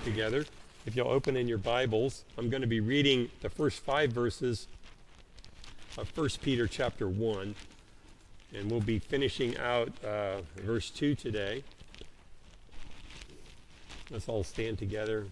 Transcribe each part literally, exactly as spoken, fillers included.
together. If you'll open in your Bibles, I'm going to be reading the first five verses of First Peter chapter one, and we'll be finishing out uh, verse two today. Let's all stand together.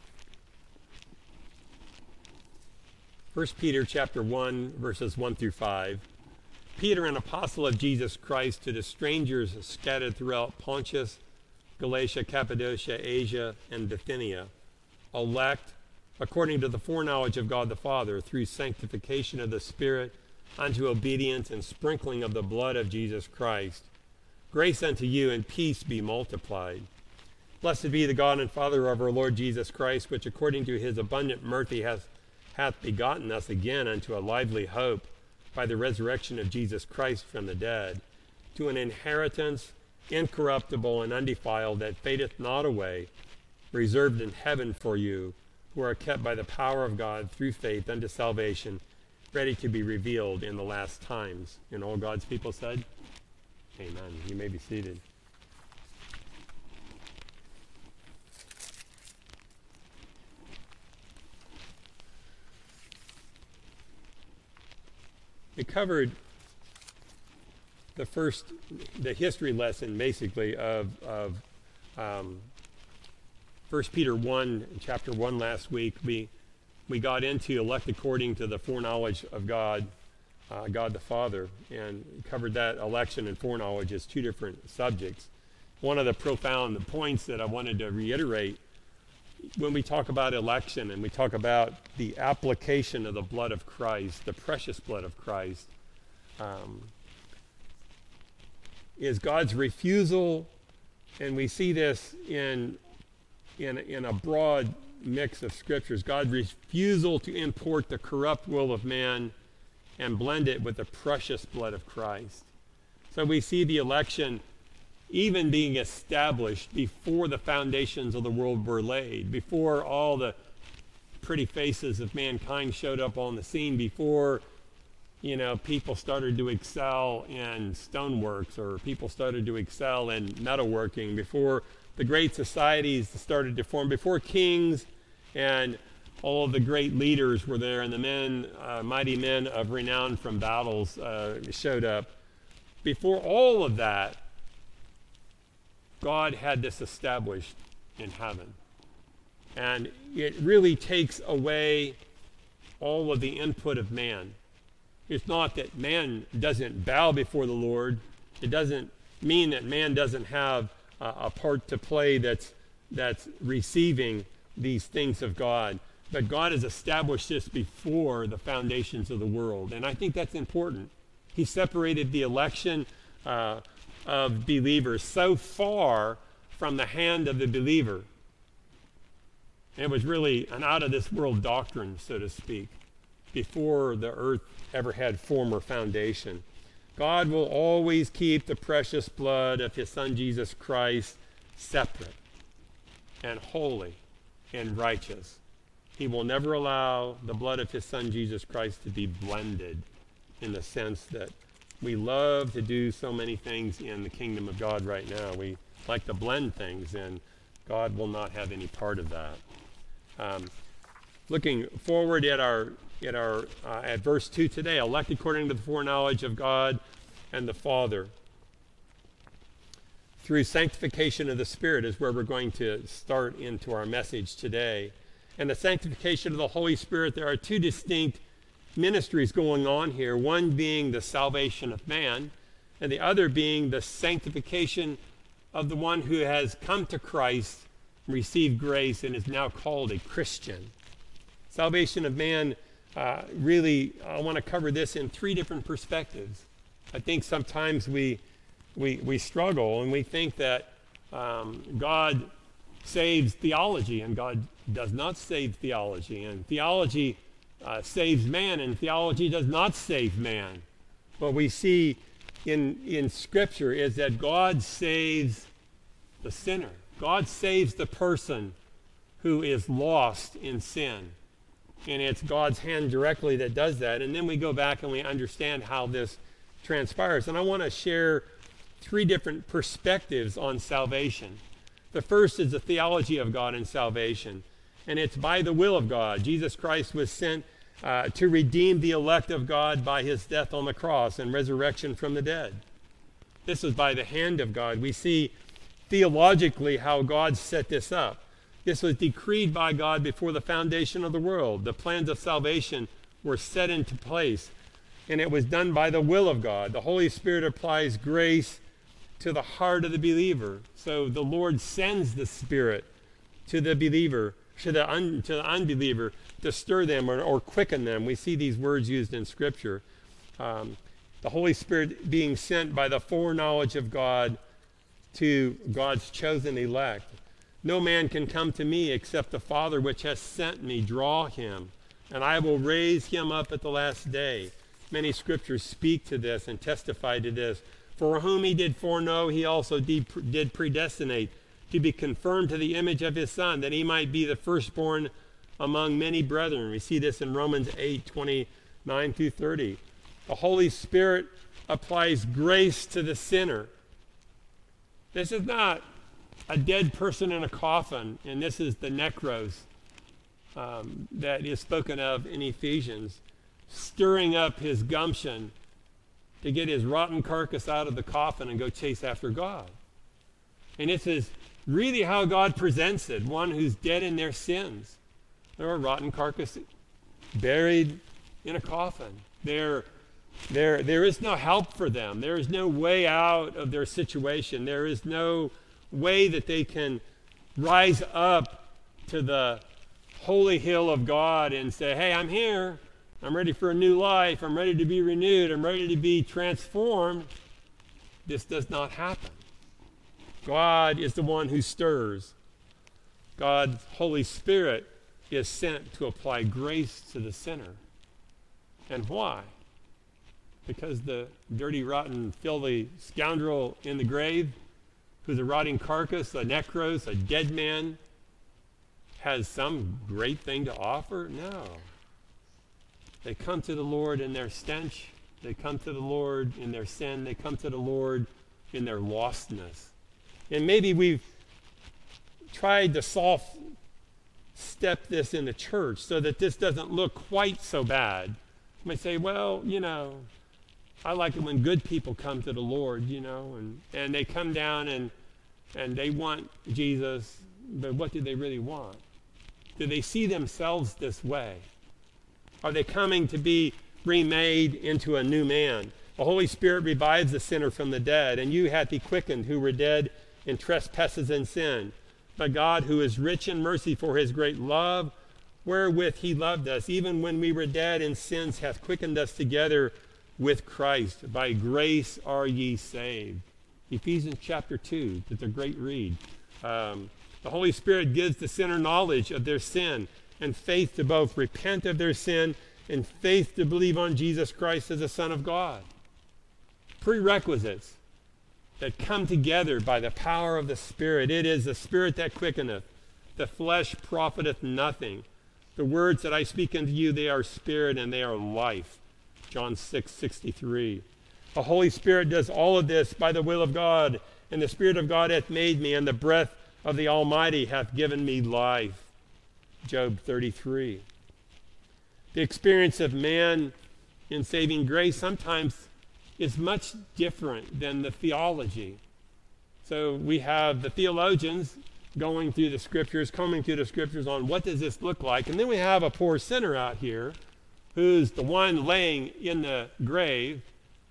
First Peter chapter one, verses one through five. Peter, an apostle of Jesus Christ, to the strangers scattered throughout Pontus, Galatia, Cappadocia, Asia, and Bithynia, elect according to the foreknowledge of God the Father, through sanctification of the Spirit, unto obedience and sprinkling of the blood of Jesus Christ. Grace unto you and peace be multiplied. Blessed be the God and Father of our Lord Jesus Christ, which according to his abundant mercy hath, hath begotten us again unto a lively hope by the resurrection of Jesus Christ from the dead, to an inheritance incorruptible and undefiled, that fadeth not away, reserved in heaven for you, who are kept by the power of God through faith unto salvation, ready to be revealed in the last times. And all God's people said, amen. You may be seated. We covered the first, the history lesson, basically, of, of um, First Peter one, chapter one last week. We we got into elect according to the foreknowledge of God, uh, God the Father, and covered that election and foreknowledge as two different subjects. One of the profound points that I wanted to reiterate, when we talk about election and we talk about the application of the blood of Christ, the precious blood of Christ, um, is God's refusal, and we see this in, in, in a broad mix of scriptures, God's refusal to import the corrupt will of man and blend it with the precious blood of Christ. So we see the election even being established before the foundations of the world were laid, before all the pretty faces of mankind showed up on the scene, before you know, people started to excel in stoneworks, or people started to excel in metalworking, before the great societies started to form, before kings and all of the great leaders were there, and the men, uh, mighty men of renown from battles uh, showed up. Before all of that, God had this established in heaven. And it really takes away all of the input of man. It's not that man doesn't bow before the Lord. It doesn't mean that man doesn't have uh, a part to play that's that's receiving these things of God. But God has established this before the foundations of the world. And I think that's important. He separated the election uh, of believers so far from the hand of the believer. It was really an out-of-this-world doctrine, so to speak, before the earth ever had form or foundation. God will always keep the precious blood of his Son Jesus Christ separate and holy and righteous. He will never allow the blood of his Son Jesus Christ to be blended, in the sense that we love to do so many things in the kingdom of God right now. We like to blend things, and God will not have any part of that. Um, looking forward at our at our uh, at verse two today, elect according to the foreknowledge of God and the Father, through sanctification of the Spirit, is where we're going to start into our message today. And the sanctification of the Holy Spirit, there are two distinct ministries going on here, one being the salvation of man, and the other being the sanctification of the one who has come to Christ, received grace, and is now called a Christian. Salvation of man, uh, really, I want to cover this in three different perspectives. I think sometimes we we, we struggle and we think that um, God saves theology, and God does not save theology, and theology uh, saves man, and theology does not save man. What we see in in Scripture is that God saves the sinner. God saves the person who is lost in sin. And it's God's hand directly that does that. And then we go back and we understand how this transpires. And I want to share three different perspectives on salvation. The first is the theology of God and salvation, and it's by the will of God. Jesus Christ was sent uh, to redeem the elect of God by his death on the cross and resurrection from the dead. This was by the hand of God. We see theologically how God set this up. This was decreed by God before the foundation of the world. The plans of salvation were set into place, and it was done by the will of God. The Holy Spirit applies grace to the heart of the believer. So the Lord sends the Spirit to the believer, to the, un, to the unbeliever, to stir them or, or quicken them. We see these words used in Scripture. Um, the Holy Spirit being sent by the foreknowledge of God to God's chosen elect. No man can come to me except the Father which has sent me draw him, and I will raise him up at the last day. Many scriptures speak to this and testify to this. For whom he did foreknow, he also did predestinate to be conformed to the image of his Son, that he might be the firstborn among many brethren. We see this in Romans eight, twenty-nine through thirty. The Holy Spirit applies grace to the sinner. This is not a dead person in a coffin, and this is the necros um, that is spoken of in Ephesians, stirring up his gumption to get his rotten carcass out of the coffin and go chase after God. And this is really how God presents it, one who's dead in their sins. They're a rotten carcass buried in a coffin. They're, they're, there is no help for them. There is no way out of their situation. There is no way that they can rise up to the holy hill of God and say, hey, I'm here. I'm ready for a new life. I'm ready to be renewed. I'm ready to be transformed. This does not happen. God is the one who stirs. God's Holy Spirit is sent to apply grace to the sinner. And why? Because the dirty, rotten, filthy scoundrel in the grave, who's a rotting carcass, a necros, a dead man, has some great thing to offer? No. They come to the Lord in their stench. They come to the Lord in their sin. They come to the Lord in their lostness. And maybe we've tried to soft step this in the church so that this doesn't look quite so bad. You might say, well, you know, I like it when good people come to the Lord, you know, and, and they come down and and they want Jesus, but what do they really want? Do they see themselves this way? Are they coming to be remade into a new man? The Holy Spirit revives the sinner from the dead, and you hath he quickened who were dead in trespasses and sin. But God, who is rich in mercy for his great love, wherewith he loved us, even when we were dead in sins, hath quickened us together with Christ. By grace are ye saved. Ephesians chapter two, that's a great read. Um, the Holy Spirit gives the sinner knowledge of their sin and faith to both repent of their sin and faith to believe on Jesus Christ as the Son of God. Prerequisites that come together by the power of the Spirit. It is the Spirit that quickeneth. The flesh profiteth nothing. The words that I speak unto you, they are spirit and they are life. John six sixty-three. The Holy Spirit does all of this by the will of God, and the Spirit of God hath made me, and the breath of the Almighty hath given me life. Job thirty-three. The experience of man in saving grace sometimes is much different than the theology. So we have the theologians going through the scriptures, combing through the scriptures on what does this look like, and then we have a poor sinner out here who's the one laying in the grave,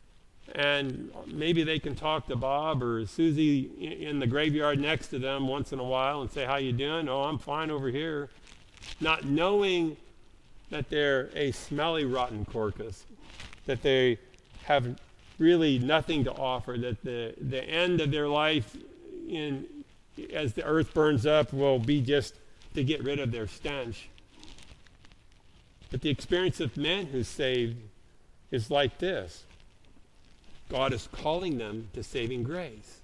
and maybe they can talk to Bob or Susie in the graveyard next to them once in a while and say, how you doing? Oh, I'm fine over here. Not knowing that they're a smelly, rotten carcass, that they have really nothing to offer, that the, the end of their life in as the earth burns up will be just to get rid of their stench. But the experience of men who's saved is like this. God is calling them to saving grace.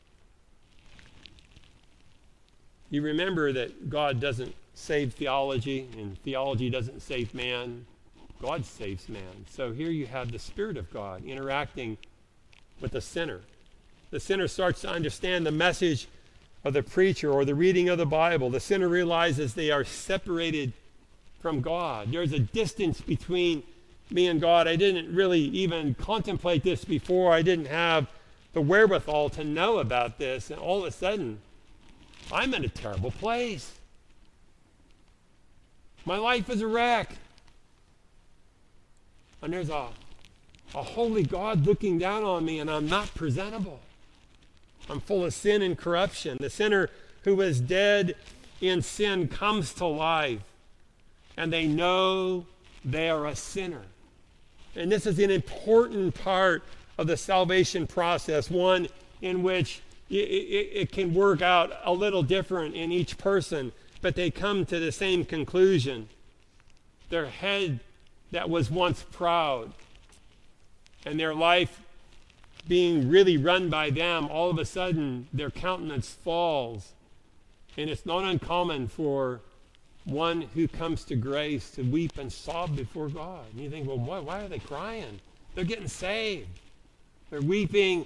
You remember that God doesn't save theology, and theology doesn't save man. God saves man. So here you have the Spirit of God interacting with the sinner. The sinner starts to understand the message of the preacher or the reading of the Bible, the sinner realizes they are separated from God. There's a distance between me and God. I didn't really even contemplate this before. I didn't have the wherewithal to know about this. And all of a sudden, I'm in a terrible place. My life is a wreck. And there's a, a holy God looking down on me, and I'm not presentable. I'm full of sin and corruption. The sinner who was dead in sin comes to life, and they know they are a sinner. And this is an important part of the salvation process, one in which it, it, it can work out a little different in each person, but they come to the same conclusion. Their head that was once proud, and their life being really run by them, all of a sudden their countenance falls. And it's not uncommon for one who comes to grace to weep and sob before God. And you think, well, why, why are they crying? They're getting saved. They're weeping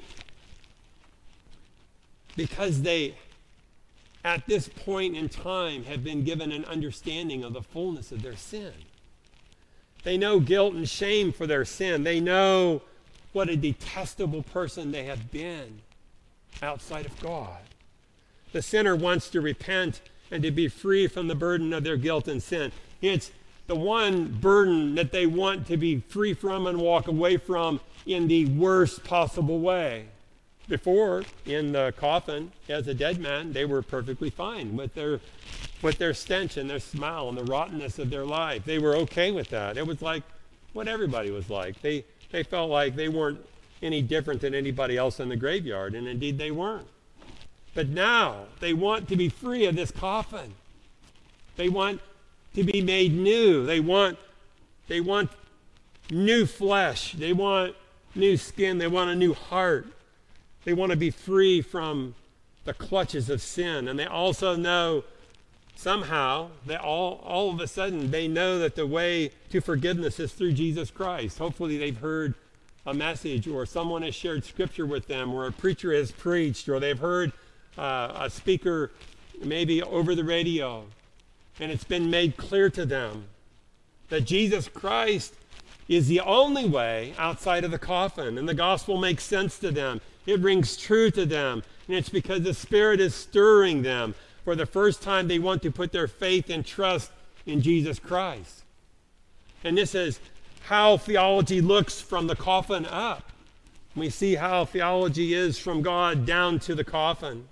because they, at this point in time, have been given an understanding of the fullness of their sin. They know guilt and shame for their sin. They know what a detestable person they have been outside of God. The sinner wants to repent and to be free from the burden of their guilt and sin. It's the one burden that they want to be free from and walk away from in the worst possible way. Before, in the coffin, as a dead man, they were perfectly fine with their with their stench and their smell and the rottenness of their life. They were okay with that. It was like what everybody was like. They they felt like they weren't any different than anybody else in the graveyard, and indeed they weren't. But now they want to be free of this coffin. They want to be made new. They want they want new flesh. They want new skin. They want a new heart. They want to be free from the clutches of sin. And they also know somehow that all, all of a sudden they know that the way to forgiveness is through Jesus Christ. Hopefully they've heard a message, or someone has shared scripture with them, or a preacher has preached, or they've heard uh, a speaker maybe over the radio, and it's been made clear to them that Jesus Christ is the only way outside of the coffin. And the gospel makes sense to them. It rings true to them. And it's because the Spirit is stirring them. For the first time, they want to put their faith and trust in Jesus Christ. And this is how theology looks from the coffin up. We see how theology is from God down to the coffin.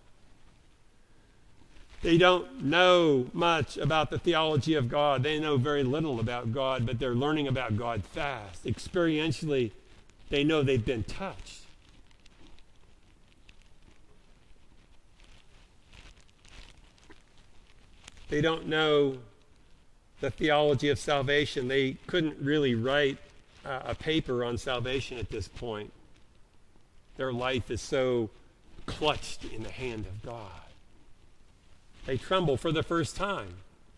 They don't know much about the theology of God. They know very little about God, but they're learning about God fast. Experientially, they know they've been touched. They don't know the theology of salvation. They couldn't really write uh, a paper on salvation at this point. Their life is so clutched in the hand of God. They tremble for the first time.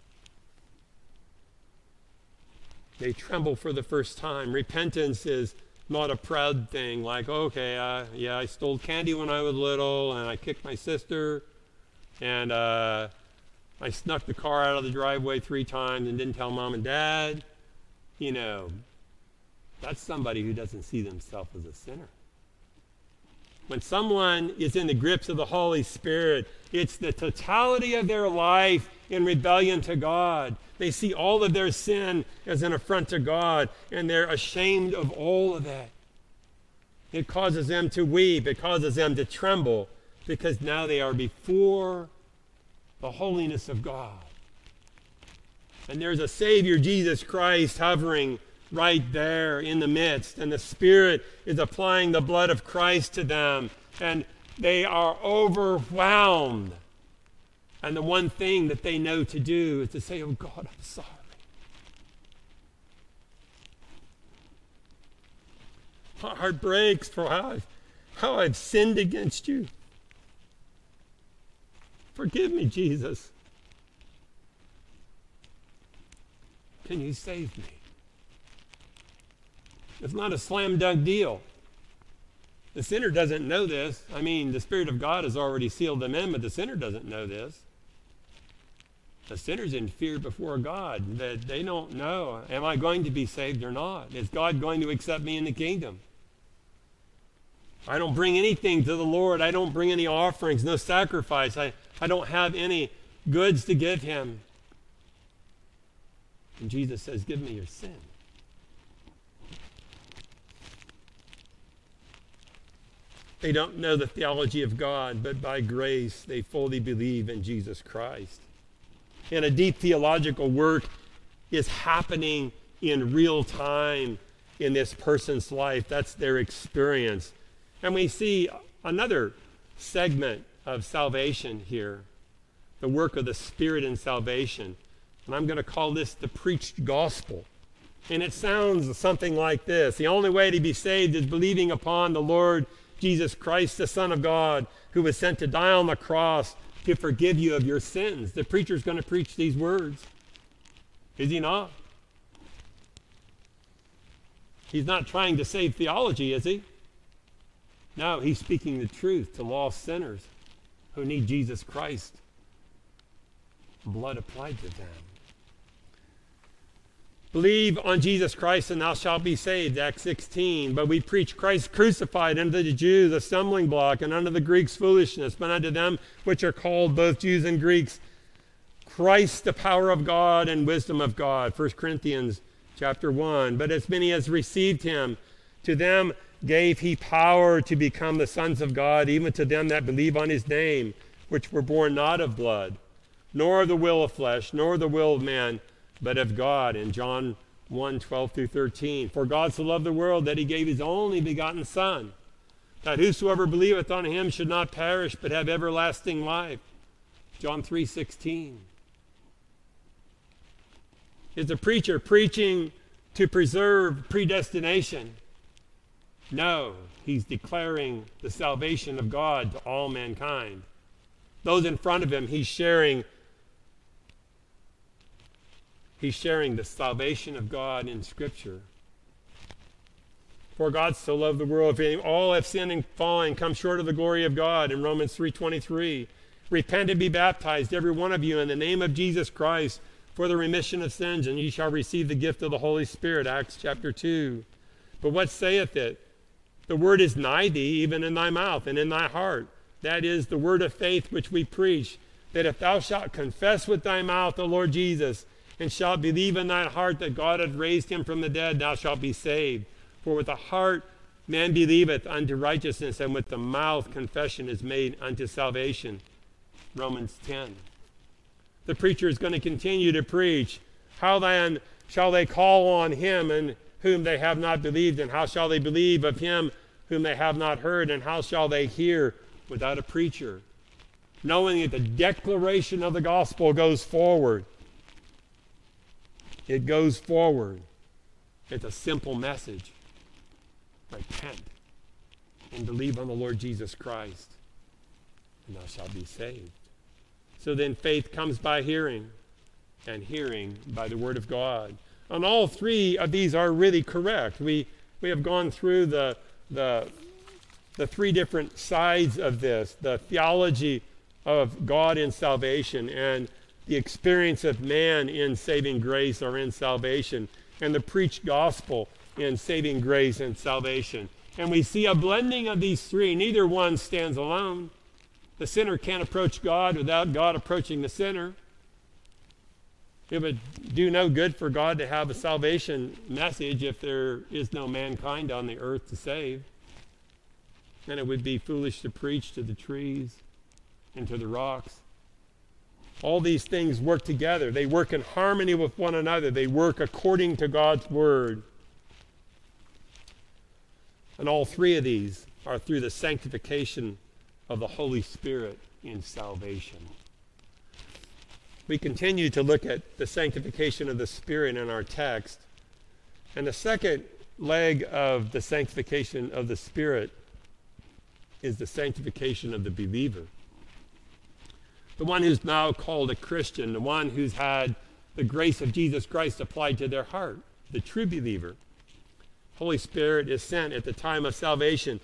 They tremble for the first time. Repentance is not a proud thing like, okay, uh, yeah, I stole candy when I was little, and I kicked my sister, and uh, I snuck the car out of the driveway three times and didn't tell mom and dad. You know, that's somebody who doesn't see themselves as a sinner. When someone is in the grips of the Holy Spirit, it's the totality of their life in rebellion to God. They see all of their sin as an affront to God, and they're ashamed of all of that. It causes them to weep. It causes them to tremble, because now they are before the holiness of God. And there's a Savior, Jesus Christ, hovering right there in the midst, and the Spirit is applying the blood of Christ to them, and they are overwhelmed. And the one thing that they know to do is to say, oh God, I'm sorry. My heart breaks for how I've, how I've sinned against you. Forgive me, Jesus. Can you save me? It's not a slam dunk deal. The sinner doesn't know this. I mean, the Spirit of God has already sealed them in, but the sinner doesn't know this. The sinner's in fear before God, that they don't know, am I going to be saved or not? Is God going to accept me in the kingdom? I don't bring anything to the Lord. I don't bring any offerings, no sacrifice. I, I don't have any goods to give him. And Jesus says, give me your sin. They don't know the theology of God, but by grace they fully believe in Jesus Christ. And a deep theological work is happening in real time in this person's life. That's their experience. And we see another segment of salvation here, the work of the Spirit in salvation. And I'm going to call this the preached gospel. And it sounds something like this. The only way to be saved is believing upon the Lord Jesus Christ, the Son of God, who was sent to die on the cross to forgive you of your sins. The preacher's going to preach these words. Is he not? He's not trying to save theology, is he? No, he's speaking the truth to lost sinners who need Jesus Christ. Blood applied to them. Believe on Jesus Christ and thou shalt be saved, Acts sixteen. But we preach Christ crucified, unto the Jews a stumbling block, and unto the Greeks foolishness, but unto them which are called both Jews and Greeks, Christ the power of God and wisdom of God. First Corinthians chapter one. But as many as received him, to them gave he power to become the sons of God, even to them that believe on his name, which were born not of blood, nor of the will of flesh, nor the will of man, but of God. In John one, twelve through thirteen. For God so loved the world that he gave his only begotten Son, that whosoever believeth on him should not perish, but have everlasting life. John three, sixteen. Is the preacher preaching to preserve predestination? No, he's declaring the salvation of God to all mankind. Those in front of him, he's sharing He's sharing the salvation of God in Scripture. For God so loved the world, if all have sinned and fallen, come short of the glory of God, in Romans three twenty-three. Repent and be baptized, every one of you, in the name of Jesus Christ, for the remission of sins, and ye shall receive the gift of the Holy Spirit, Acts chapter two. But what saith it? The word is nigh thee, even in thy mouth and in thy heart. That is the word of faith which we preach, that if thou shalt confess with thy mouth the Lord Jesus, and shalt believe in thine heart that God hath raised him from the dead, thou shalt be saved. For with the heart man believeth unto righteousness, and with the mouth confession is made unto salvation. Romans ten. The preacher is going to continue to preach. How then shall they call on him in whom they have not believed? And how shall they believe of him whom they have not heard? And how shall they hear without a preacher? Knowing that the declaration of the gospel goes forward. It goes forward. It's a simple message. Repent and believe on the Lord Jesus Christ, and thou shalt be saved. So then faith comes by hearing, and hearing by the word of God. And all three of these are really correct. We we have gone through the the the three different sides of this, the theology of God in salvation, and the experience of man in saving grace or in salvation, and the preached gospel in saving grace and salvation. And we see a blending of these three. Neither one stands alone. The sinner can't approach God without God approaching the sinner. It would do no good for God to have a salvation message if there is no mankind on the earth to save. And it would be foolish to preach to the trees and to the rocks. All these things work together. They work in harmony with one another. They work according to God's word. And all three of these are through the sanctification of the Holy Spirit in salvation. We continue to look at the sanctification of the Spirit in our text. And the second leg of the sanctification of the Spirit is the sanctification of the believer. The one who's now called a Christian, the one who's had the grace of Jesus Christ applied to their heart, the true believer. Holy Spirit is sent at the time of salvation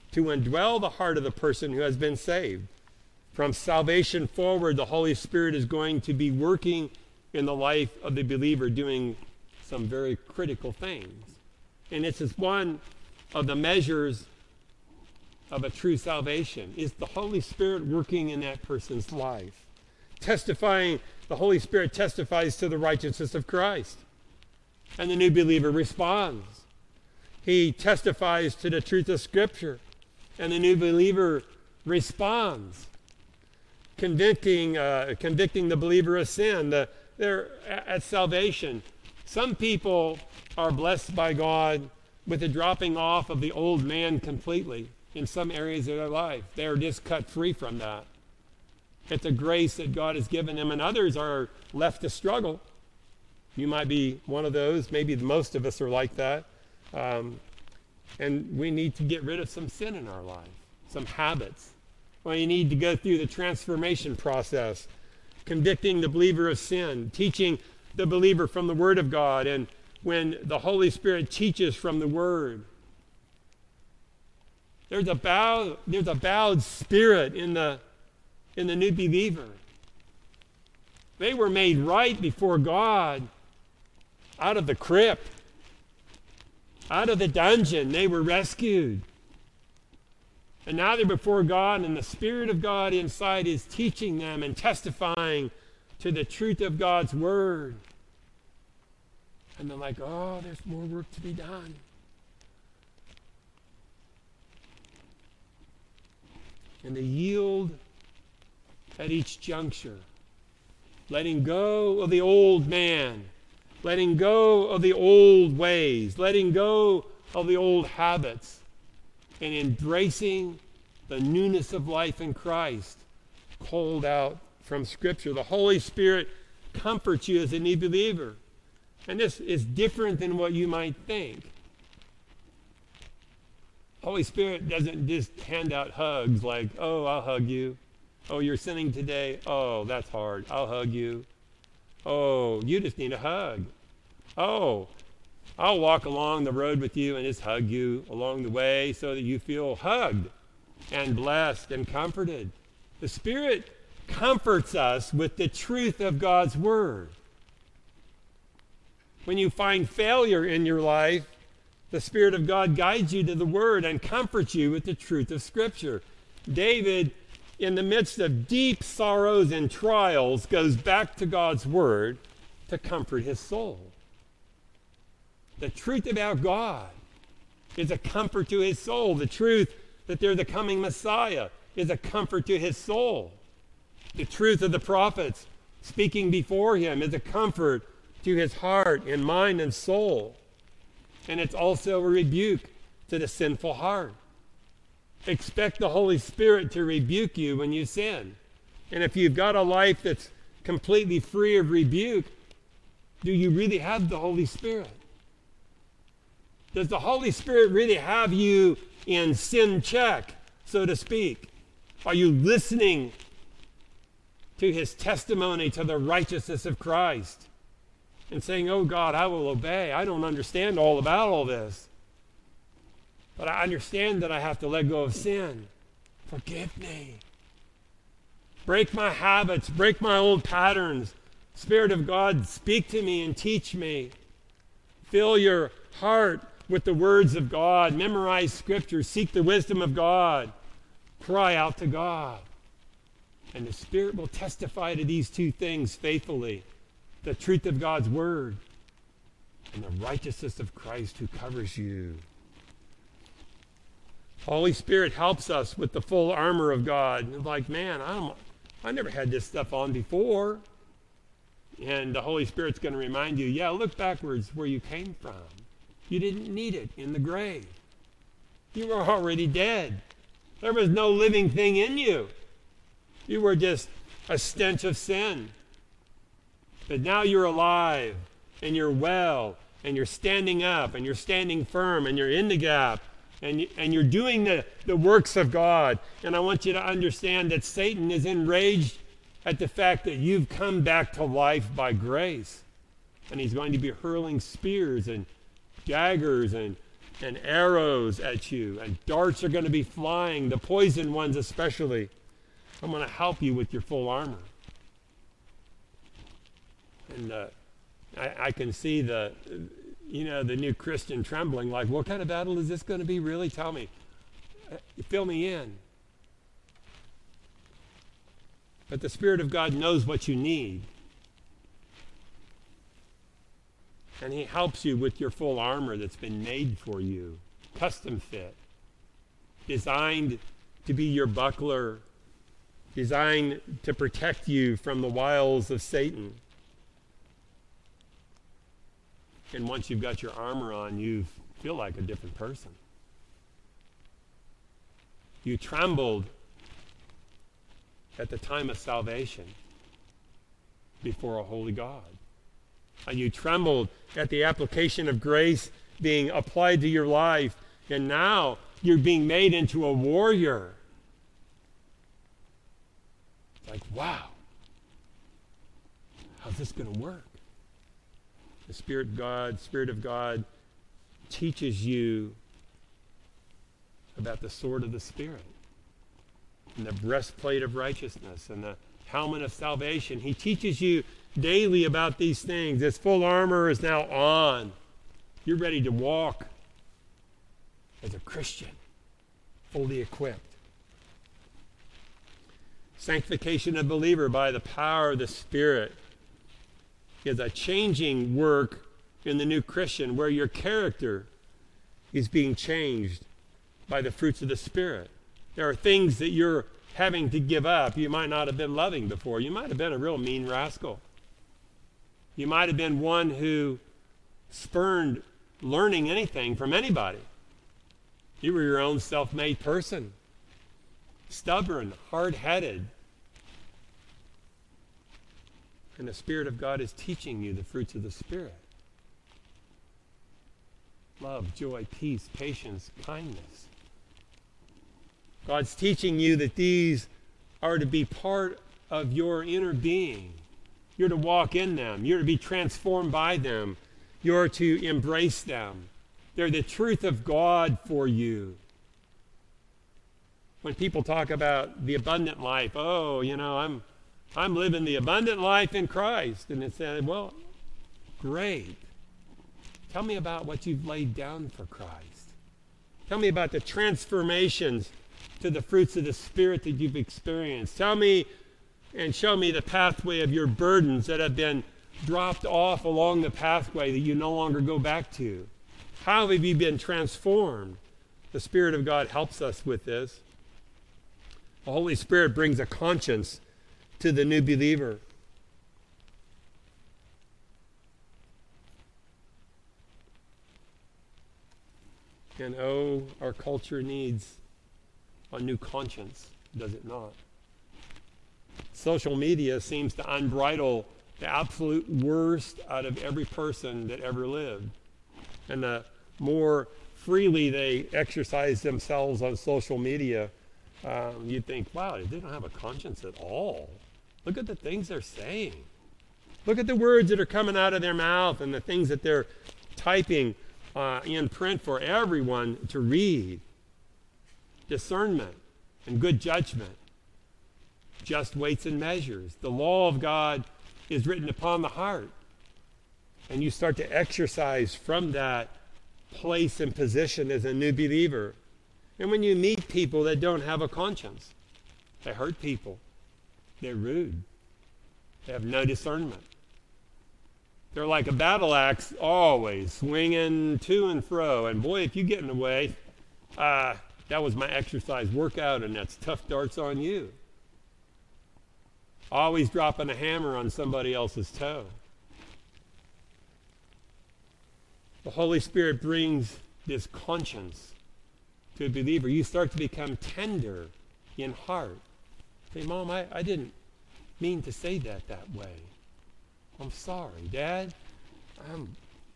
to indwell the heart of the person who has been saved. From salvation forward, the Holy Spirit is going to be working in the life of the believer, doing some very critical things. And it's just one of the measures of a true salvation, is the Holy Spirit working in that person's life. Testifying, the Holy Spirit testifies to the righteousness of Christ. And the new believer responds. He testifies to the truth of Scripture. And the new believer responds. Convicting, uh, convicting the believer of sin. The, they're at salvation. Some people are blessed by God with the dropping off of the old man completely in some areas of their life. They are just cut free from that. It's a grace that God has given them, and others are left to struggle. You might be one of those. Maybe most of us are like that. Um, and we need to get rid of some sin in our life, some habits. Well, you need to go through the transformation process, convicting the believer of sin, teaching the believer from the Word of God. And when the Holy Spirit teaches from the Word, there's a bow, there's a bowed spirit in the in the new believer. They were made right before God out of the crypt, out of the dungeon. They were rescued. And now they're before God, and the Spirit of God inside is teaching them and testifying to the truth of God's Word. And they're like, oh, there's more work to be done. And they yield at each juncture, letting go of the old man, letting go of the old ways, letting go of the old habits, and embracing the newness of life in Christ, called out from Scripture. The Holy Spirit comforts you as a new believer. And this is different than what you might think. Holy Spirit doesn't just hand out hugs like, oh, I'll hug you. Oh, you're sinning today. Oh, that's hard. I'll hug you. Oh, you just need a hug. Oh, I'll walk along the road with you and just hug you along the way so that you feel hugged and blessed and comforted. The Spirit comforts us with the truth of God's Word. When you find failure in your life, the Spirit of God guides you to the Word and comforts you with the truth of Scripture. David, in the midst of deep sorrows and trials, goes back to God's Word to comfort his soul. The truth about God is a comfort to his soul. The truth that they're the coming Messiah is a comfort to his soul. The truth of the prophets speaking before him is a comfort to his heart and mind and soul. And it's also a rebuke to the sinful heart. Expect the Holy Spirit to rebuke you when you sin. And if you've got a life that's completely free of rebuke, do you really have the Holy Spirit? Does the Holy Spirit really have you in sin check, so to speak? Are you listening to his testimony to the righteousness of Christ and saying, oh God, I will obey. I don't understand all about all this, but I understand that I have to let go of sin. Forgive me. Break my habits, break my old patterns. Spirit of God, speak to me and teach me. Fill your heart with the words of God. Memorize Scripture. Seek the wisdom of God. Cry out to God. And the Spirit will testify to these two things faithfully. The truth of God's Word and the righteousness of Christ who covers you. Holy Spirit helps us with the full armor of God. It's like, man, I don't, I never had this stuff on before. And the Holy Spirit's going to remind you, yeah, look backwards where you came from. You didn't need it in the grave. You were already dead. There was no living thing in you. You were just a stench of sin. But now you're alive, and you're well, and you're standing up, and you're standing firm, and you're in the gap, and, you, and you're doing the, the works of God. And I want you to understand that Satan is enraged at the fact that you've come back to life by grace. And he's going to be hurling spears and daggers and and arrows at you, and darts are going to be flying, the poison ones especially. I'm going to help you with your full armor. And uh, I, I can see the, you know, the new Christian trembling, like, what kind of battle is this going to be? Really? Tell me. Uh, fill me in. But the Spirit of God knows what you need. And He helps you with your full armor that's been made for you, custom fit, designed to be your buckler, designed to protect you from the wiles of Satan. And once you've got your armor on, you feel like a different person. You trembled at the time of salvation before a holy God. And you trembled at the application of grace being applied to your life. And now you're being made into a warrior. It's like, wow, how's this going to work? The Spirit of God, Spirit of God teaches you about the sword of the Spirit and the breastplate of righteousness and the helmet of salvation. He teaches you daily about these things. This full armor is now on. You're ready to walk as a Christian, fully equipped. Sanctification of the believer by the power of the Spirit is a changing work in the new Christian where your character is being changed by the fruits of the Spirit. There are things that you're having to give up. You might not have been loving before. You might have been a real mean rascal. You might have been one who spurned learning anything from anybody. You were your own self-made person, stubborn, hard-headed. And the Spirit of God is teaching you the fruits of the Spirit. Love, joy, peace, patience, kindness. God's teaching you that these are to be part of your inner being. You're to walk in them. You're to be transformed by them. You're to embrace them. They're the truth of God for you. When people talk about the abundant life, oh, you know, I'm I'm living the abundant life in Christ. And it's said, well, great. Tell me about what you've laid down for Christ. Tell me about the transformations to the fruits of the Spirit that you've experienced. Tell me and show me the pathway of your burdens that have been dropped off along the pathway that you no longer go back to. How have you been transformed? The Spirit of God helps us with this. The Holy Spirit brings a conscience to the new believer. And oh, our culture needs a new conscience, does it not? Social media seems to unbridle the absolute worst out of every person that ever lived. And the more freely they exercise themselves on social media, um, you'd think, wow, they don't have a conscience at all. Look at the things they're saying. Look at the words that are coming out of their mouth and the things that they're typing uh, in print for everyone to read. Discernment and good judgment. Just weights and measures. The law of God is written upon the heart. And you start to exercise from that place and position as a new believer. And when you meet people that don't have a conscience, they hurt people. They're rude. They have no discernment. They're like a battle axe, always swinging to and fro. And boy, if you get in the way, uh, that was my exercise workout, and that's tough darts on you. Always dropping a hammer on somebody else's toe. The Holy Spirit brings this conscience to a believer. You start to become tender in heart. Say, Mom, I, I didn't mean to say that that way. I'm sorry. Dad, I'm,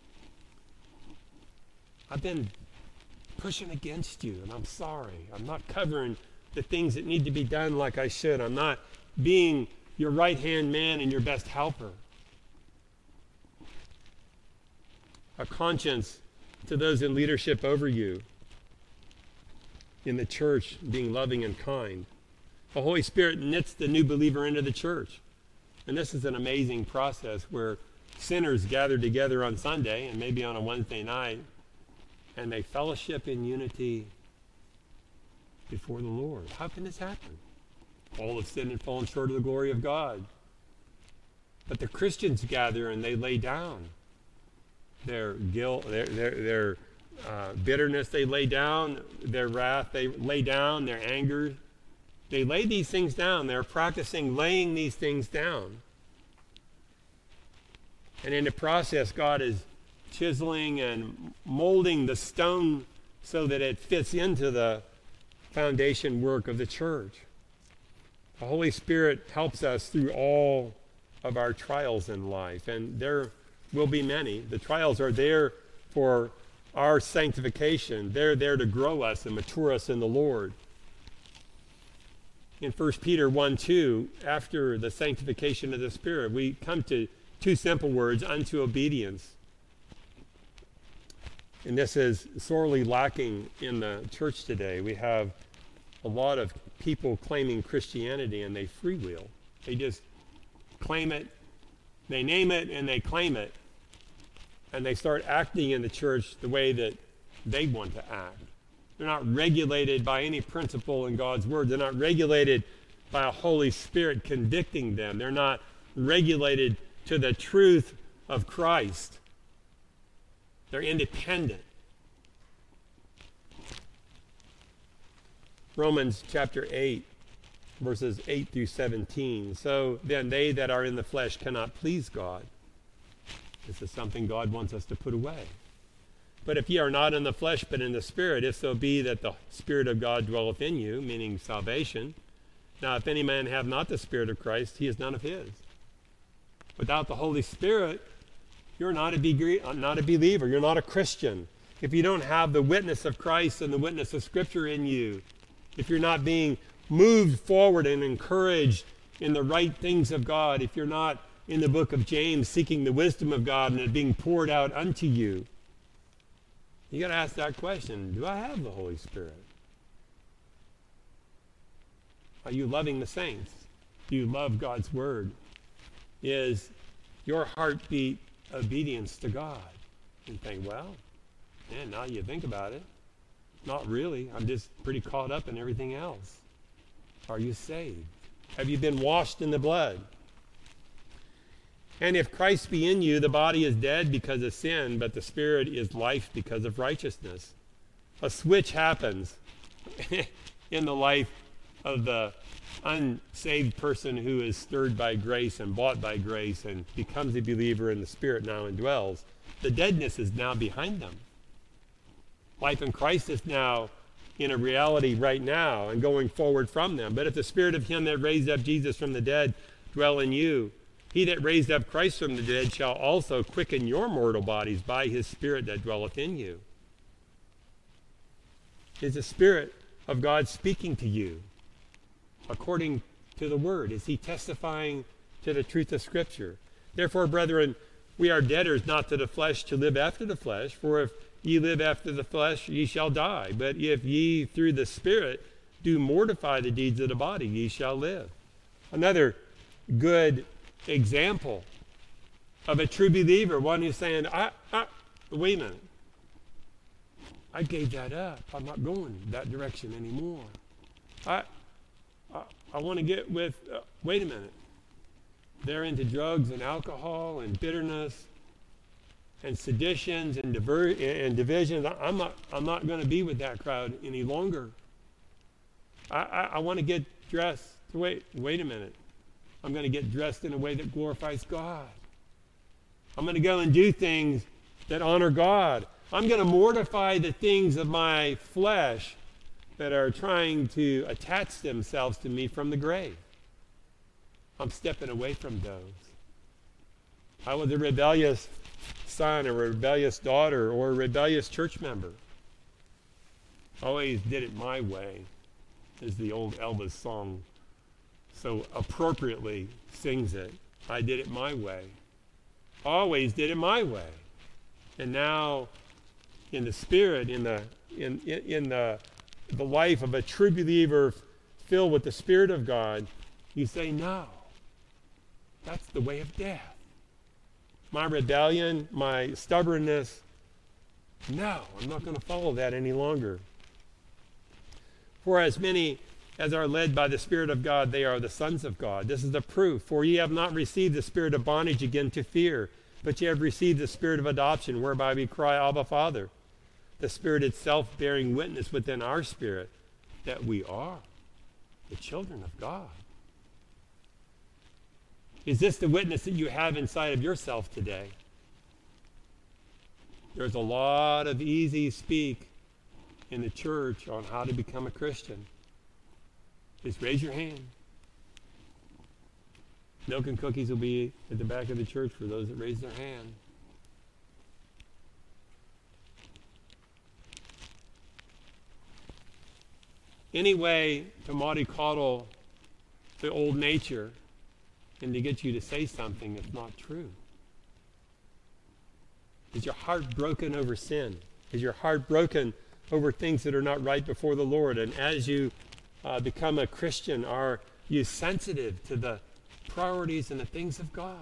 I've been pushing against you, and I'm sorry. I'm not covering the things that need to be done like I should. I'm not being your right-hand man and your best helper. A conscience to those in leadership over you, in the church, being loving and kind. The Holy Spirit knits the new believer into the church. And this is an amazing process where sinners gather together on Sunday and maybe on a Wednesday night, and they fellowship in unity before the Lord. How can this happen? All have sinned and fallen short of the glory of God. But the Christians gather and they lay down their guilt, their, their, their uh, bitterness, they lay down their wrath, they lay down their anger. They lay these things down. They're practicing laying these things down. And in the process, God is chiseling and molding the stone so that it fits into the foundation work of the church. The Holy Spirit helps us through all of our trials in life, and there will be many. The trials are there for our sanctification. They're there to grow us and mature us in the Lord. In First Peter one two, after the sanctification of the Spirit, we come to two simple words, unto obedience. And this is sorely lacking in the church today. We have a lot of people claiming Christianity and they freewheel. They just claim it, they name it, and they claim it. And they start acting in the church the way that they want to act. They're not regulated by any principle in God's word. They're not regulated by a Holy Spirit convicting them. They're not regulated to the truth of Christ. They're independent. Romans chapter eight, verses eight through seventeen. So then they that are in the flesh cannot please God. This is something God wants us to put away. But if ye are not in the flesh, but in the Spirit, if so be that the Spirit of God dwelleth in you, meaning salvation. Now, if any man have not the Spirit of Christ, he is none of his. Without the Holy Spirit, you're not a, be- not a believer. You're not a Christian. If you don't have the witness of Christ and the witness of Scripture in you, if you're not being moved forward and encouraged in the right things of God, if you're not in the book of James seeking the wisdom of God and it being poured out unto you, you got to ask that question, do I have the Holy Spirit? Are you loving the saints? Do you love God's word? Is your heartbeat obedience to God? And think, well, man, now you think about it, not really. I'm just pretty caught up in everything else. Are you saved? Have you been washed in the blood? And if Christ be in you, the body is dead because of sin, but the spirit is life because of righteousness. A switch happens in the life of the unsaved person who is stirred by grace and bought by grace and becomes a believer and the Spirit now indwells. The deadness is now behind them. Life in Christ is now in a reality right now and going forward from them. But if the Spirit of him that raised up Jesus from the dead dwell in you, he that raised up Christ from the dead shall also quicken your mortal bodies by his Spirit that dwelleth in you. Is the Spirit of God speaking to you according to the Word? Is he testifying to the truth of Scripture? Therefore, brethren, we are debtors not to the flesh to live after the flesh. For if ye live after the flesh, ye shall die. But if ye through the Spirit do mortify the deeds of the body, ye shall live. Another good example of a true believer, one who's saying, I, I, wait a minute, I gave that up. I'm not going that direction anymore. I, I, I want to get with, uh, wait a minute, they're into drugs and alcohol and bitterness and seditions and, diver- and divisions. I'm not, I'm not going to be with that crowd any longer. I, I, I want to get dressed. Wait, wait a minute. I'm going to get dressed in a way that glorifies God. I'm going to go and do things that honor God. I'm going to mortify the things of my flesh that are trying to attach themselves to me from the grave. I'm stepping away from those. I was a rebellious son, or a rebellious daughter, or a rebellious church member. Always did it my way, as the old Elvis song so appropriately sings it. I did it my way. Always did it my way. And now in the Spirit, in the in in, in the the life of a true believer filled with the Spirit of God, you say, no, that's the way of death. My rebellion, my stubbornness, no, I'm not going to follow that any longer. For as many as are led by the Spirit of God, they are the sons of God. This is the proof. For ye have not received the spirit of bondage again to fear, but ye have received the Spirit of adoption, whereby we cry, Abba, Father. The Spirit itself bearing witness within our spirit that we are the children of God. Is this the witness that you have inside of yourself today? There's a lot of easy speak in the church on how to become a Christian. Just raise your hand. Milk and cookies will be at the back of the church for those that raise their hand. Any way to mollycoddle the old nature and to get you to say something that's not true. Is your heart broken over sin? Is your heart broken over things that are not right before the Lord? And as you uh, become a Christian, are you sensitive to the priorities and the things of God?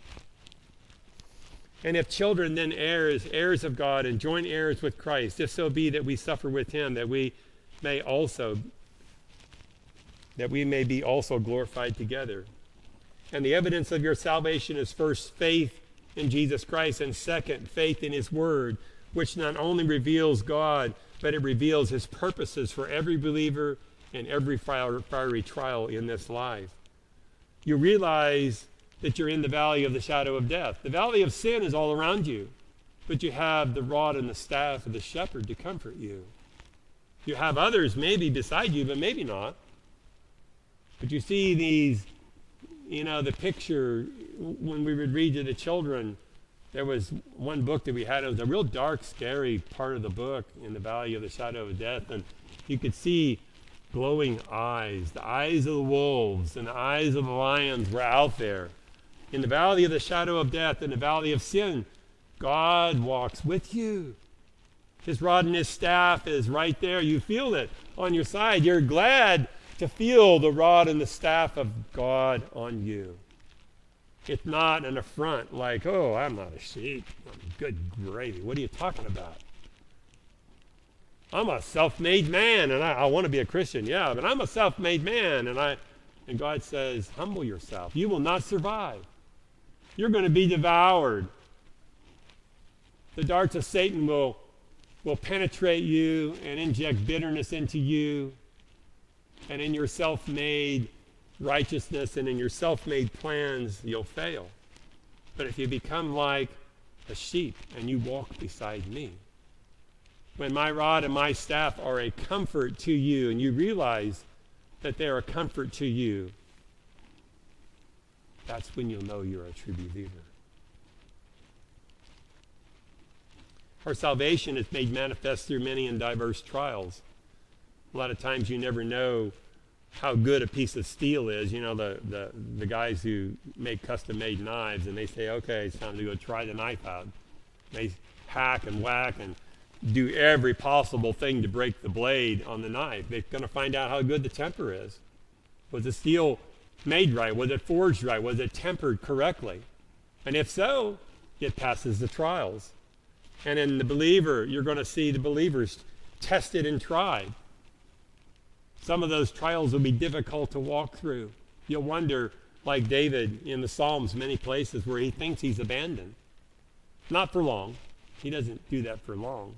And if children, then heirs, heirs of God, and joint heirs with Christ, if so be that we suffer with him, that we may also, that we may be also glorified together. And the evidence of your salvation is first faith in Jesus Christ, and second, faith in his word, which not only reveals God, but it reveals his purposes for every believer in every fiery trial in this life. You realize that you're in the valley of the shadow of death. The valley of sin is all around you, but you have the rod and the staff of the shepherd to comfort you. You have others maybe beside you, but maybe not. But you see these, you know, the picture, when we would read to the children, there was one book that we had. It was a real dark, scary part of the book in the valley of the shadow of death. And you could see glowing eyes. The eyes of the wolves and the eyes of the lions were out there. In the valley of the shadow of death, in the valley of sin, God walks with you. His rod and his staff is right there. You feel it on your side. You're glad to feel the rod and the staff of God on you. It's not an affront like, oh, I'm not a sheep. Good gravy. What are you talking about? I'm a self-made man, and I, I want to be a Christian. Yeah, but I'm a self-made man, and I, and God says, humble yourself. You will not survive. You're going to be devoured. The darts of Satan will, will penetrate you and inject bitterness into you, and in your self-made righteousness and in your self-made plans, you'll fail. But if you become like a sheep and you walk beside me, when my rod and my staff are a comfort to you, and you realize that they're a comfort to you, that's when you'll know you're a true believer. Our salvation is made manifest through many and diverse trials. A lot of times you never know how good a piece of steel is. You know, the, the, the guys who make custom-made knives, and they say, okay, it's time to go try the knife out. They hack and whack and do every possible thing to break the blade on the knife. They're going to find out how good the temper is. Was the steel made right? Was it forged right? Was it tempered correctly? And if so, it passes the trials. And in the believer, you're going to see the believers tested and tried. Some of those trials will be difficult to walk through. You'll wonder, like David in the Psalms, many places where he thinks he's abandoned. Not for long. He doesn't do that for long.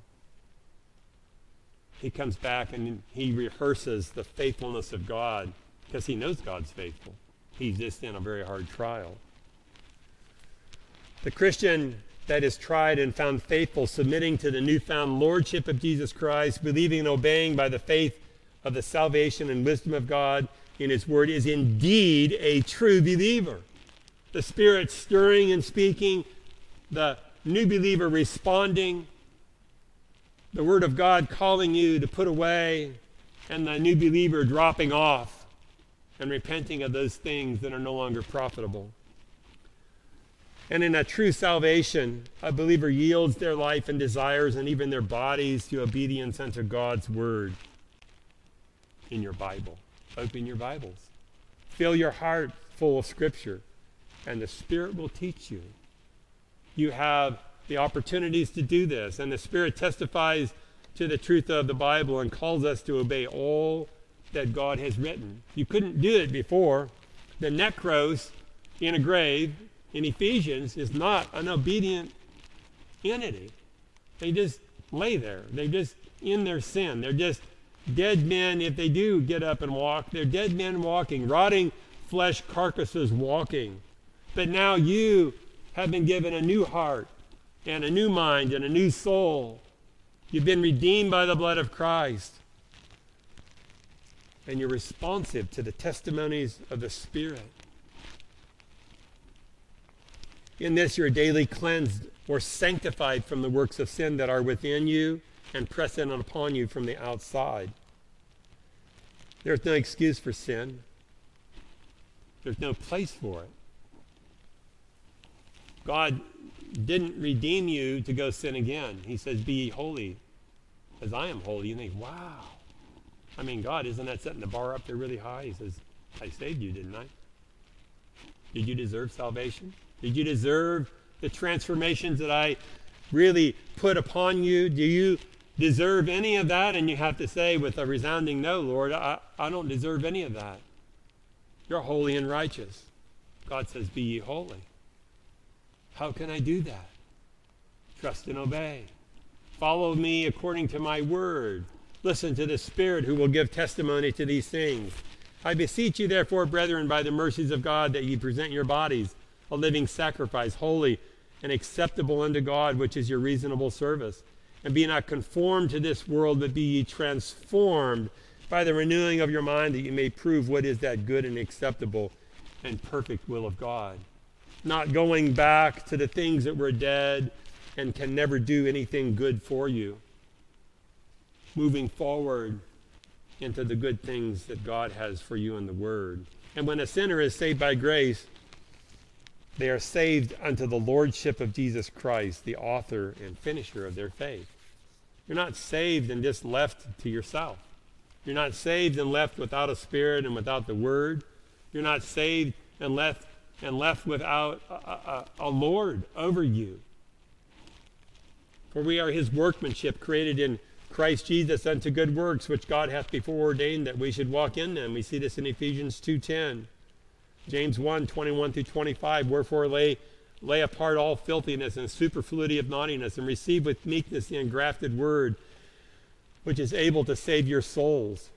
He comes back and he rehearses the faithfulness of God because he knows God's faithful. He's just in a very hard trial. The Christian that is tried and found faithful, submitting to the newfound lordship of Jesus Christ, believing and obeying by the faith of the salvation and wisdom of God in his word, is indeed a true believer. The Spirit stirring and speaking, the new believer responding, the word of God calling you to put away, and the new believer dropping off and repenting of those things that are no longer profitable. And in a true salvation, a believer yields their life and desires and even their bodies to obedience unto God's word in your Bible. Open your Bibles. Fill your heart full of Scripture, and the Spirit will teach you. You have the opportunities to do this, and the Spirit testifies to the truth of the Bible and calls us to obey all that God has written. You couldn't do it before. The necros in a grave in Ephesians is not an obedient entity. They just lay there. They're just in their sin. They're just dead men. If they do get up and walk, they're dead men walking, rotting flesh carcasses walking. But now you have been given a new heart and a new mind and a new soul. You've been redeemed by the blood of Christ. And you're responsive to the testimonies of the Spirit. In this you're daily cleansed or sanctified from the works of sin that are within you and press in upon you from the outside. There's no excuse for sin. There's no place for it. God didn't redeem you to go sin again. He says, be ye holy as I am holy. You think, wow. I mean, God, isn't that setting the bar up there really high? He says, I saved you, didn't I? Did you deserve salvation? Did you deserve the transformations that I really put upon you? Do you deserve any of that? And you have to say with a resounding no, Lord, I, I don't deserve any of that. You're holy and righteous. God says, be ye holy. How can I do that? Trust and obey. Follow me according to my word. Listen to the Spirit who will give testimony to these things. I beseech you, therefore, brethren, by the mercies of God, that ye present your bodies a living sacrifice, holy and acceptable unto God, which is your reasonable service. And be not conformed to this world, but be ye transformed by the renewing of your mind, that you may prove what is that good and acceptable and perfect will of God. Not going back to the things that were dead and can never do anything good for you. Moving forward into the good things that God has for you in the Word. And when a sinner is saved by grace, they are saved unto the lordship of Jesus Christ, the author and finisher of their faith. You're not saved and just left to yourself. You're not saved and left without a Spirit and without the Word. You're not saved and left and left without a, a, a Lord over you. For we are his workmanship, created in Christ Jesus unto good works, which God hath before ordained that we should walk in them. We see this in Ephesians two ten. James one, twenty-one through twenty-five, wherefore lay, lay apart all filthiness and superfluity of naughtiness, and receive with meekness the engrafted word, which is able to save your souls.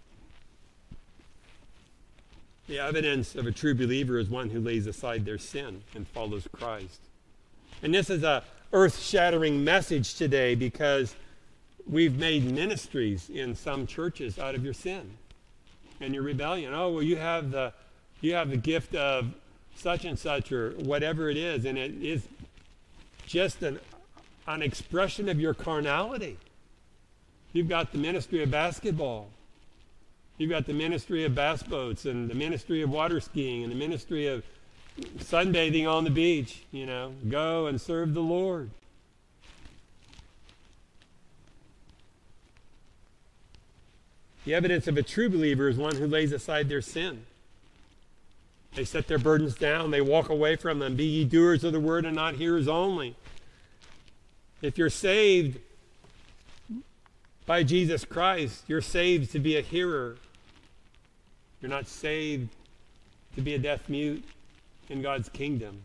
The evidence of a true believer is one who lays aside their sin and follows Christ. And this is a earth-shattering message today, because we've made ministries in some churches out of your sin and your rebellion. Oh, well, you have the you have the gift of such and such, or whatever it is, and it is just an, an expression of your carnality. You've got the ministry of basketball. You've got the ministry of bass boats, and the ministry of water skiing, and the ministry of sunbathing on the beach. You know, go and serve the Lord. The evidence of a true believer is one who lays aside their sin. They set their burdens down. They walk away from them. Be ye doers of the word and not hearers only. If you're saved by Jesus Christ, you're saved to be a hearer. You're not saved to be a deaf mute in God's kingdom.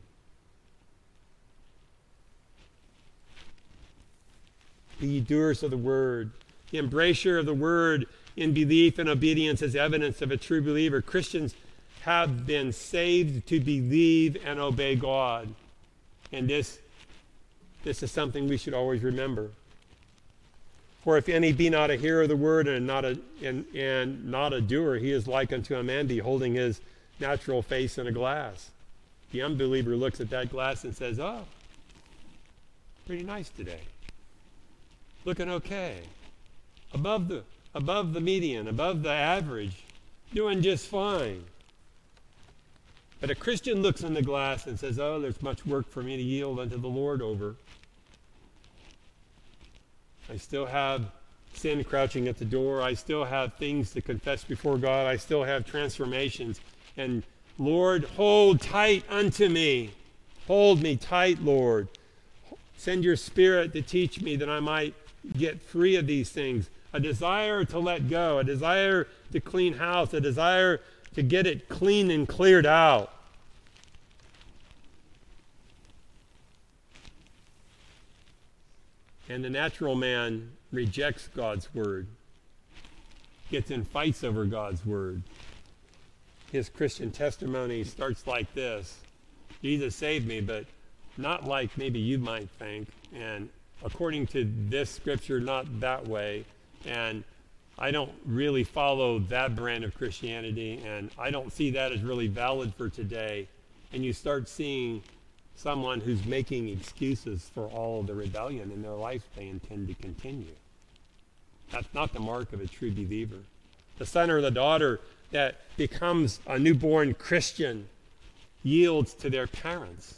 Be ye doers of the word. The embracer of the word in belief and obedience is evidence of a true believer. Christians have been saved to believe and obey God. And this, this is something we should always remember. For if any be not a hearer of the word and not a, and, and not a doer, he is like unto a man beholding his natural face in a glass. The unbeliever looks at that glass and says, oh, pretty nice today. Looking okay. Above the, above the median, above the average, doing just fine. But a Christian looks in the glass and says, oh, there's much work for me to yield unto the Lord over. I still have sin crouching at the door. I still have things to confess before God. I still have transformations. And Lord, hold tight unto me. Hold me tight, Lord. Send your Spirit to teach me that I might get free of these things. A desire to let go, a desire to clean house, a desire to get it clean and cleared out. And the natural man rejects God's word, gets in fights over God's word. His Christian testimony starts like this: Jesus saved me, but not like maybe you might think, and according to this scripture, not that way, and I don't really follow that brand of Christianity, and I don't see that as really valid for today. And you start seeing someone who's making excuses for all of the rebellion in their life they intend to continue. That's not the mark of a true believer. The son or the daughter that becomes a newborn Christian yields to their parents.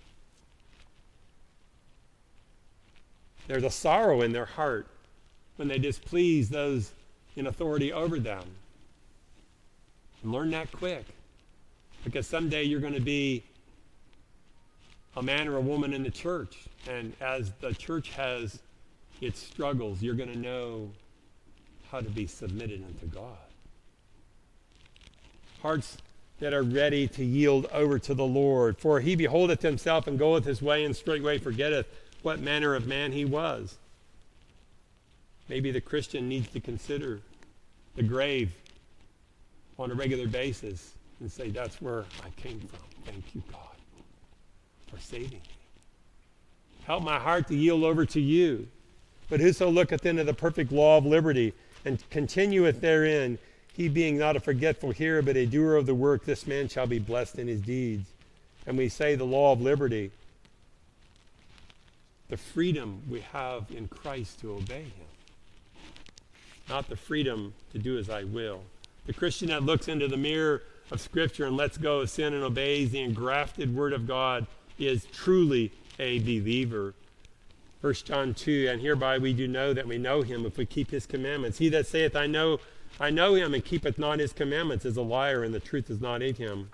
There's a sorrow in their heart when they displease those in authority over them. And learn that quick, because someday you're going to be a man or a woman in the church, and as the church has its struggles, you're going to know how to be submitted unto God. Hearts that are ready to yield over to the Lord. For he beholdeth himself and goeth his way, and straightway forgetteth what manner of man he was. Maybe the Christian needs to consider the grave on a regular basis and say, that's where I came from. Thank you, God, for saving me. Help my heart to yield over to you. But whoso looketh into the perfect law of liberty and continueth therein, he being not a forgetful hearer, but a doer of the work, this man shall be blessed in his deeds. And we say the law of liberty, the freedom we have in Christ to obey him, not the freedom to do as I will. The Christian that looks into the mirror of Scripture and lets go of sin and obeys the engrafted Word of God is truly a believer. First John two, and hereby we do know that we know him if we keep his commandments. He that saith, I know, I know him, and keepeth not his commandments is a liar, and the truth is not in him.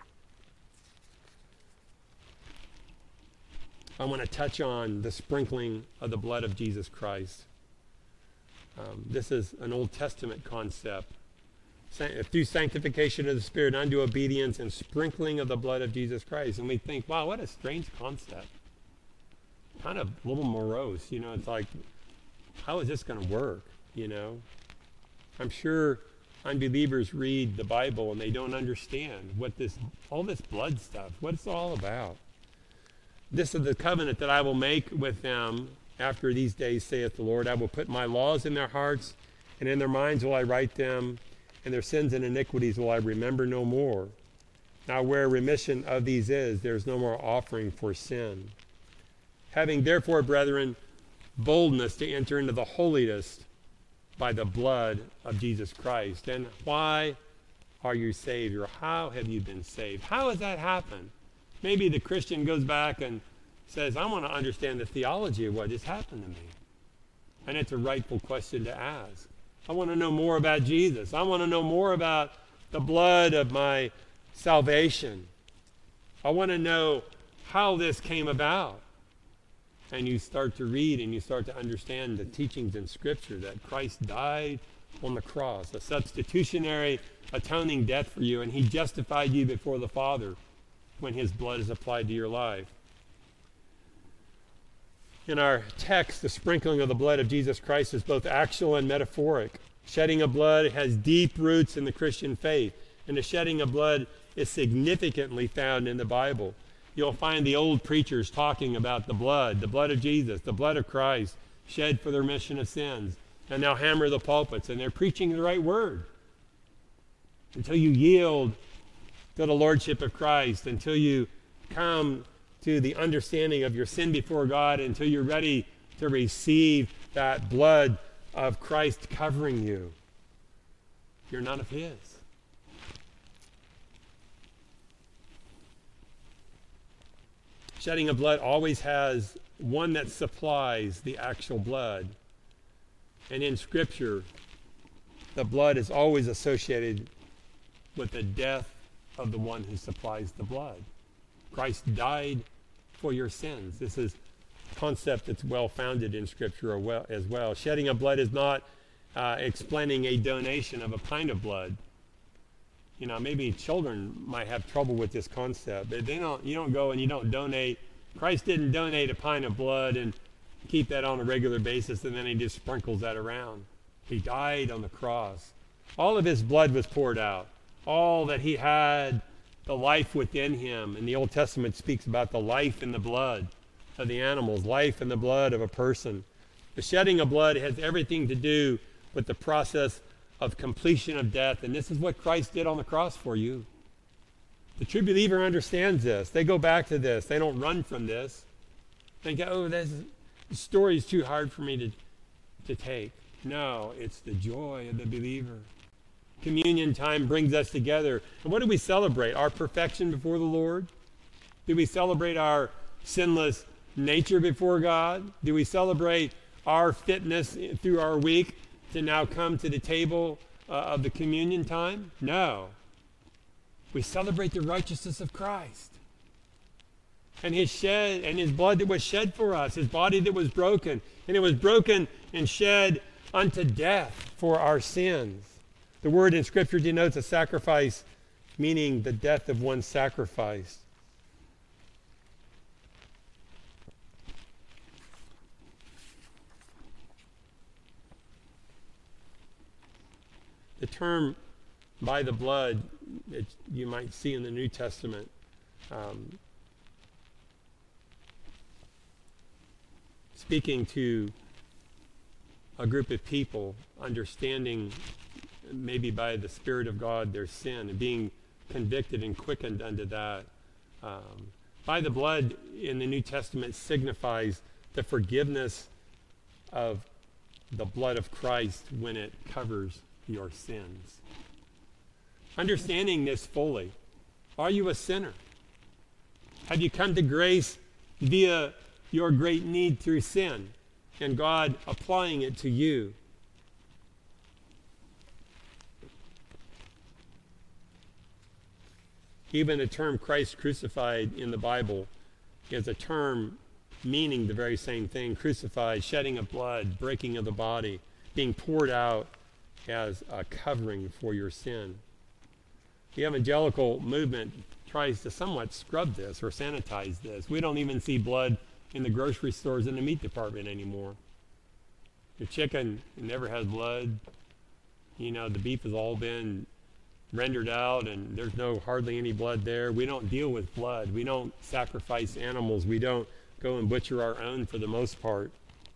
I want to touch on the sprinkling of the blood of Jesus Christ. Um, this is an Old Testament concept. San- through sanctification of the Spirit unto obedience and sprinkling of the blood of Jesus Christ. And we think, wow, what a strange concept. Kind of a little morose. You know, it's like, how is this going to work? You know, I'm sure unbelievers read the Bible and they don't understand what this, all this blood stuff, what it's all about. This is the covenant that I will make with them after these days, saith the Lord. I will put my laws in their hearts, and in their minds will I write them, and their sins and iniquities will I remember no more. Now where remission of these is, there is no more offering for sin. Having therefore, brethren, boldness to enter into the holiest by the blood of Jesus Christ. And why are you saved? Or how have you been saved? How has that happened? Maybe the Christian goes back and says, I want to understand the theology of what just happened to me. And it's a rightful question to ask. I want to know more about Jesus. I want to know more about the blood of my salvation. I want to know how this came about. And you start to read and you start to understand the teachings in Scripture that Christ died on the cross, a substitutionary atoning death for you, and he justified you before the Father when his blood is applied to your life. In our text, the sprinkling of the blood of Jesus Christ is both actual and metaphoric. Shedding of blood has deep roots in the Christian faith, and the shedding of blood is significantly found in the Bible. You'll find the old preachers talking about the blood, the blood of Jesus, the blood of Christ, shed for the remission of sins. And they'll hammer the pulpits, and they're preaching the right word. Until you yield to the Lordship of Christ, until you come to the understanding of your sin before God, until you're ready to receive that blood of Christ covering you. You're none of his. Shedding of blood always has one that supplies the actual blood. And in Scripture, the blood is always associated with the death of the one who supplies the blood. Christ died for your sins. This is a concept that's well founded in Scripture as well. Shedding of blood is not uh, explaining a donation of a pint of blood. You know, maybe children might have trouble with this concept, but they don't. You don't go and you don't donate. Christ didn't donate a pint of blood and keep that on a regular basis, and then he just sprinkles that around. He died on the cross. All of his blood was poured out. All that he had, the life within him. And the Old Testament speaks about the life in the blood of the animals, life in the blood of a person. The shedding of blood has everything to do with the process of completion of death. And this is what Christ did on the cross for you. The true believer understands this. They go back to this. They don't run from this. They go, oh, this story is too hard for me to, to take. No, it's the joy of the believer. Communion time brings us together. And what do we celebrate? Our perfection before the Lord? Do we celebrate our sinless nature before God? Do we celebrate our fitness through our week to now come to the table uh, of the communion time? No. We celebrate the righteousness of Christ. And his shed and his blood that was shed for us, his body that was broken, and it was broken and shed unto death for our sins. The word in Scripture denotes a sacrifice, meaning the death of one sacrificed. The term by the blood that you might see in the New Testament um, speaking to a group of people, understanding maybe by the Spirit of God their sin and being convicted and quickened unto that. Um, by the blood in the New Testament signifies the forgiveness of the blood of Christ when it covers your sins. Understanding this fully, are you a sinner? Have you come to grace via your great need through sin and God applying it to you? Even the term Christ crucified in the Bible is a term meaning the very same thing. Crucified, shedding of blood, breaking of the body, being poured out as a covering for your sin. The evangelical movement tries to somewhat scrub this or sanitize this. We don't even see blood in the grocery stores in the meat department anymore. Your chicken never has blood. You know, the beef has all been rendered out and there's no hardly any blood there. We don't deal with blood. We don't sacrifice animals. We don't go and butcher our own for the most part.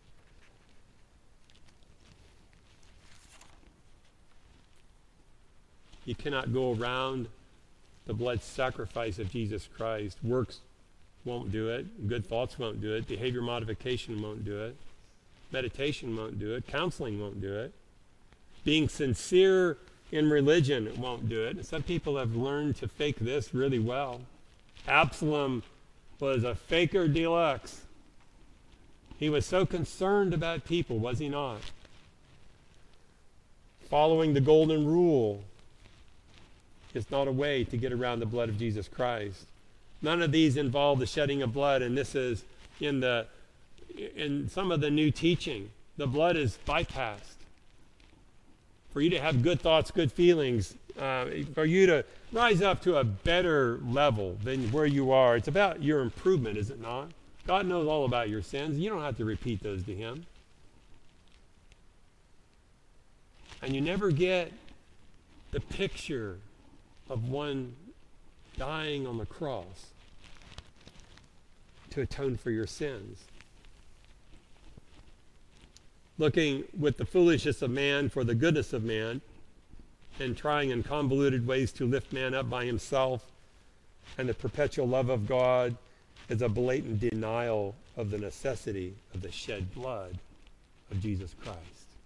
You cannot go around the blood sacrifice of Jesus Christ. Works won't do it. Good thoughts won't do it. Behavior modification won't do it. Meditation won't do it. Counseling won't do it. Being sincere in religion won't do it. And some people have learned to fake this really well. Absalom was a faker deluxe. He was so concerned about people, was he not? Following the golden rule is not a way to get around the blood of Jesus Christ. None of these involve the shedding of blood, and this is in the in some of the new teaching. The blood is bypassed. For you to have good thoughts, good feelings, uh, for you to rise up to a better level than where you are, it's about your improvement, is it not? God knows all about your sins. You don't have to repeat those to him. And you never get the picture of one dying on the cross to atone for your sins. Looking with the foolishness of man for the goodness of man, and trying in convoluted ways to lift man up by himself, and the perpetual love of God is a blatant denial of the necessity of the shed blood of Jesus Christ.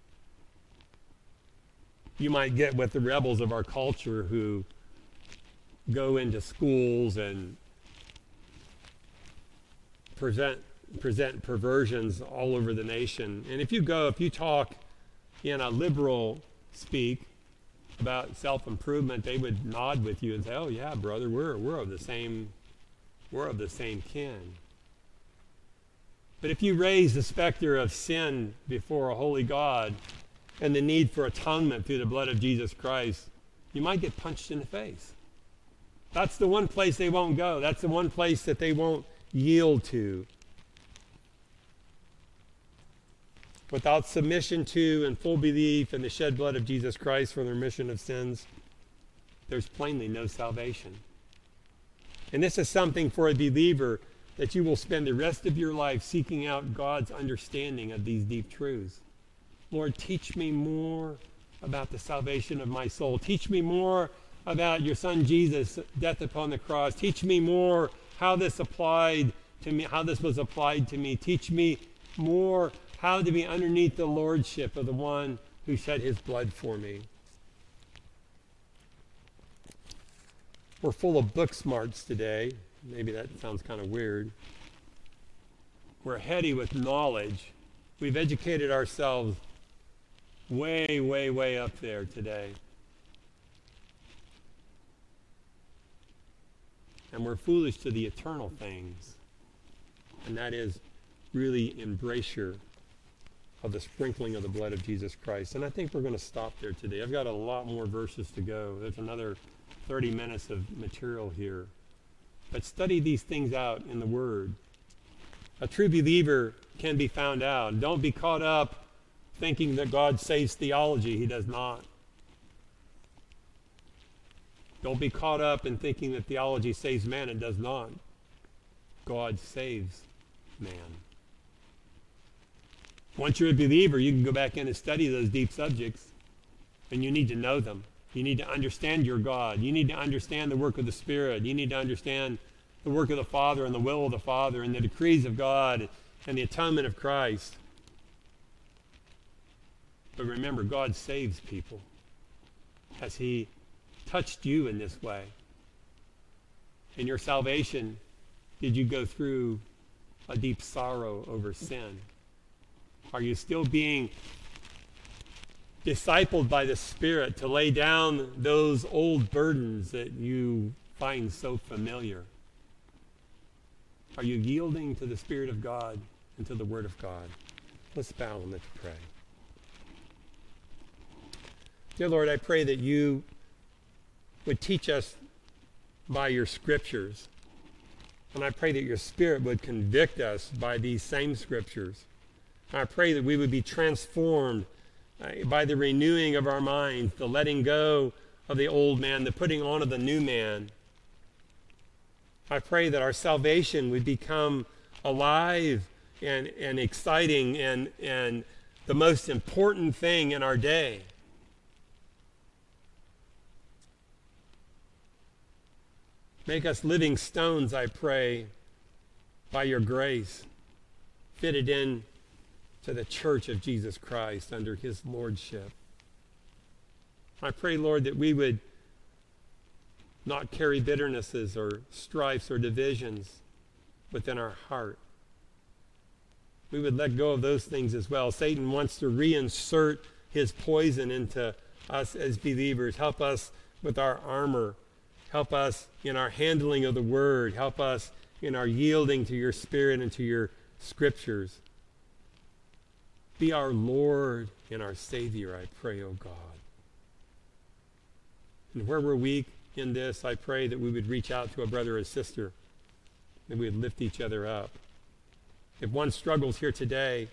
You might get with the rebels of our culture who go into schools and present present perversions all over the nation. And if you go, if you talk in a liberal speak about self-improvement, they would nod with you and say, "Oh yeah, brother, we're we're of the same we're of the same kin." But if you raise the specter of sin before a holy God and the need for atonement through the blood of Jesus Christ, you might get punched in the face. That's the one place they won't go. That's the one place that they won't yield to. Without submission to and full belief in the shed blood of Jesus Christ for the remission of sins, there's plainly no salvation. And this is something for a believer that you will spend the rest of your life seeking out God's understanding of these deep truths. Lord, teach me more about the salvation of my soul. Teach me more about your son Jesus' death upon the cross. Teach me more how this applied to me, how this was applied to me. Teach me more how to be underneath the lordship of the one who shed his blood for me. We're full of book smarts today. Maybe that sounds kind of weird. We're heady with knowledge. We've educated ourselves way, way, way up there today. And we're foolish to the eternal things. And that is really embrasure of the sprinkling of the blood of Jesus Christ. And I think we're going to stop there today. I've got a lot more verses to go. There's another thirty minutes of material here. But study these things out in the Word. A true believer can be found out. Don't be caught up thinking that God saves theology. He does not. Don't be caught up in thinking that theology saves man. It does not. God saves man. Once you're a believer, you can go back in and study those deep subjects, and you need to know them. You need to understand your God. You need to understand the work of the Spirit. You need to understand the work of the Father and the will of the Father and the decrees of God and the atonement of Christ. But remember, God saves people. Has He touched you in this way? In your salvation, did you go through a deep sorrow over sin? Are you still being discipled by the Spirit to lay down those old burdens that you find so familiar? Are you yielding to the Spirit of God and to the Word of God? Let's bow and let's pray. Dear Lord, I pray that you would teach us by your Scriptures. And I pray that your Spirit would convict us by these same Scriptures. I pray that we would be transformed uh, by the renewing of our minds, the letting go of the old man, the putting on of the new man. I pray that our salvation would become alive and, and exciting and, and the most important thing in our day. Make us living stones, I pray, by your grace, fitted in to the church of Jesus Christ under his lordship. I pray, Lord, that we would not carry bitternesses or strifes or divisions within our heart. We would let go of those things as well. Satan wants to reinsert his poison into us as believers. Help us with our armor. Help us in our handling of the word. Help us in our yielding to your Spirit and to your Scriptures. Be our Lord and our Savior, I pray, O God. And where we're weak in this, I pray that we would reach out to a brother or sister, that we would lift each other up. If one struggles here today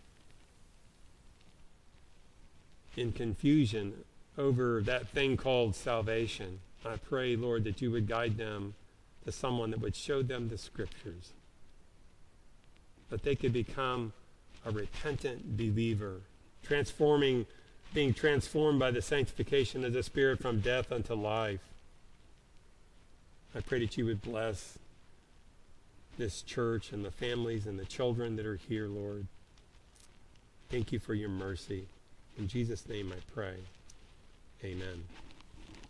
in confusion over that thing called salvation, I pray, Lord, that you would guide them to someone that would show them the Scriptures, that they could become a repentant believer, transforming, being transformed by the sanctification of the Spirit from death unto life. I pray that you would bless this church and the families and the children that are here, Lord. Thank you for your mercy. In Jesus' name I pray. Amen.